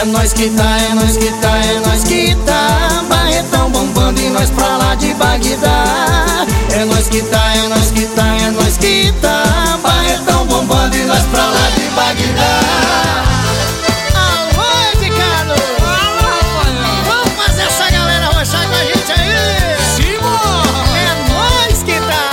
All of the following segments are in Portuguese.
É nós que tá, é nós que tá, é nós que tá. Barretão bombando e nós pra lá de Bagdá. É nós que tá, é nós que tá, é nós que tá. Barretão bombando e nós pra lá de Bagdá. Alô, Edicano! Alô, Rafael! Vamos fazer essa galera roxar com a gente aí! Simão! É nós que tá!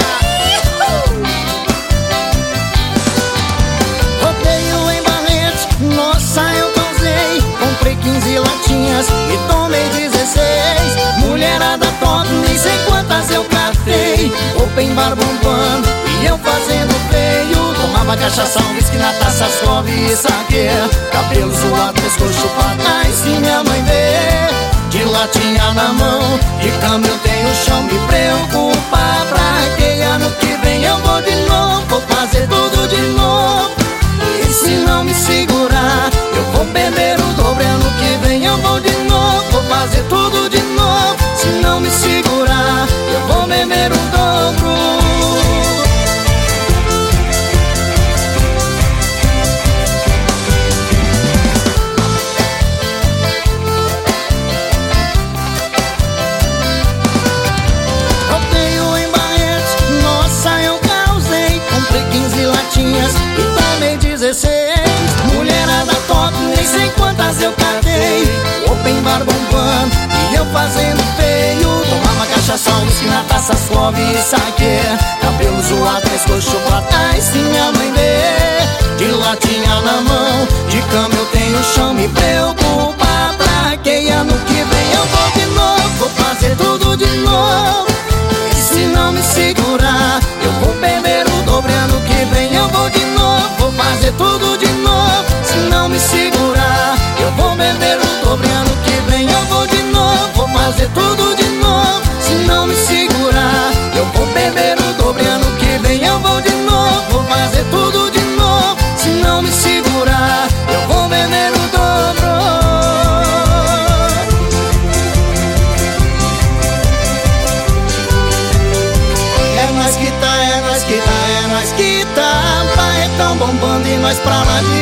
Rodeio em Barretos, nossa, eu causei. Comprei 15 latinhas e tomei 16. Mulherada top, nem sei quantas eu catei. Open bar bombando e eu fazendo feio. Tomava cachaça, whisky na taça, sobe e saque. Cabelo zoado, pescoço pra trás, se minha mãe vê. De latinha na mão, de cama eu tenho chão. Me preocupar pra que ano que vem eu vou de novo. Vou fazer tudo de novo. E se não me segurar, eu vou beber o dobro. Ano que vem eu vou de novo. Vou fazer tudo de novo. Se não me segurar, eu vou beber o dobro. Rodeio em Barretos, nossa, eu causei. Comprei 15 latinhas e tomei 16. Mulherada top, nem sei quantas eu catei. Open bar bombando e eu fazendo feio. Tomava cachaça, whisky na taça, sobe e saque. Cabelo zoado, pescoço pra trás, se minha mãe vê. De latinha na mão, de cama eu tenho chão. Me preocupa pra que ano que vem eu vou de novo. Vou fazer tudo de novo. E se não me segurar, eu vou beber o dobro. Ano que vem eu vou de novo. Vou fazer tudo de novo. Se não me segurar, eu vou beber o dobro. Ano que vem eu vou de novo. Vou fazer tudo de novo. Se não me segurar, eu vou beber o dobro. Ano que vem eu vou de novo. Vou fazer tudo de novo. Se não me segurar, eu vou beber o dobro. É nós que tá, é nós que tá, é nós que tá. Barretão bombando e nós pra lá de